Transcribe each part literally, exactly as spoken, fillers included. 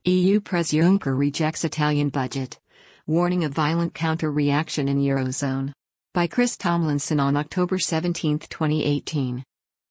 E U President Juncker rejects Italian budget. Warning of violent counter-reaction in Eurozone. By Chris Tomlinson on October seventeenth, twenty eighteen.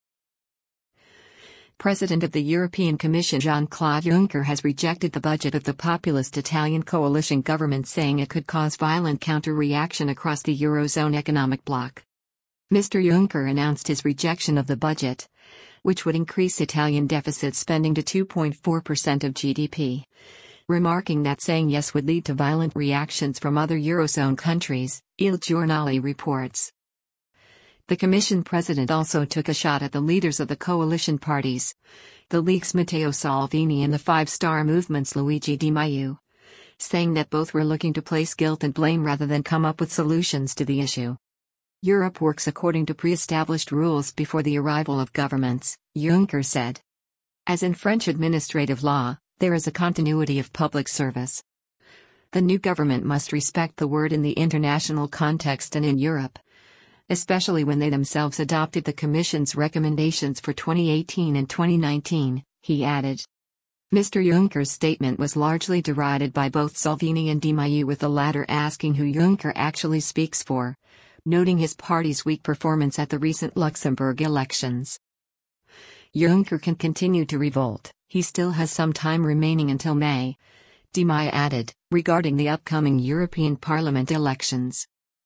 President of the European Commission Jean-Claude Juncker has rejected the budget of the populist Italian coalition government, saying it could cause violent counter-reaction across the Eurozone economic bloc. Mister Juncker announced his rejection of the budget, which would increase Italian deficit spending to two point four percent of G D P, remarking that saying yes would lead to violent reactions from other Eurozone countries, Il Giornale reports. The Commission president also took a shot at the leaders of the coalition parties, the League's Matteo Salvini and the Five Star Movement's Luigi Di Maio, saying that both were looking to place guilt and blame rather than come up with solutions to the issue. Europe works according to pre-established rules before the arrival of governments, Juncker said. As in French administrative law, there is a continuity of public service. The new government must respect the word in the international context and in Europe, especially when they themselves adopted the Commission's recommendations for twenty eighteen and twenty nineteen, he added. Mister Juncker's statement was largely derided by both Salvini and Di Maio, with the latter asking who Juncker actually speaks for, noting his party's weak performance at the recent Luxembourg elections. Juncker can continue to revolt, he still has some time remaining until May, Di Maio added, regarding the upcoming European Parliament elections.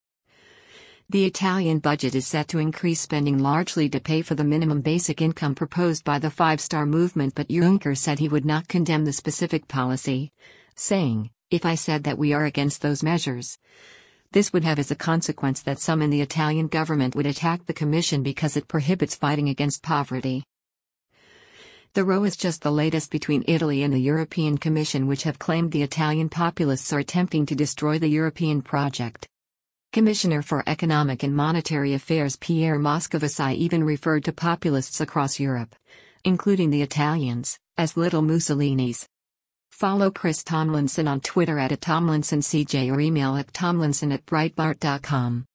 The Italian budget is set to increase spending largely to pay for the minimum basic income proposed by the Five Star Movement, but Juncker said he would not condemn the specific policy, saying, "If I said that we are against those measures, this would have as a consequence that some in the Italian government would attack the Commission because it prohibits fighting against poverty." The row is just the latest between Italy and the European Commission, which have claimed the Italian populists are attempting to destroy the European project. Commissioner for Economic and Monetary Affairs Pierre Moscovici even referred to populists across Europe, including the Italians, as little Mussolinis. Follow Chris Tomlinson on Twitter at Tomlinson C J or email at tomlinson at breitbart dot com.